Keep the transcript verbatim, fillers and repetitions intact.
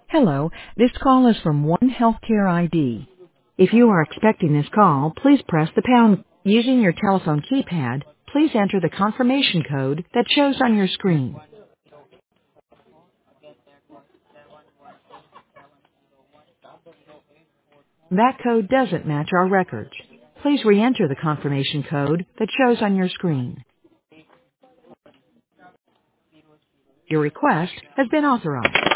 Hello, this call is from One Healthcare I D. If you are expecting this call, please press the pound. Using your telephone keypad, please enter the confirmation code that shows on your screen. That code doesn't match our records. Please re-enter the confirmation code that shows on your screen. Your request has been authorized.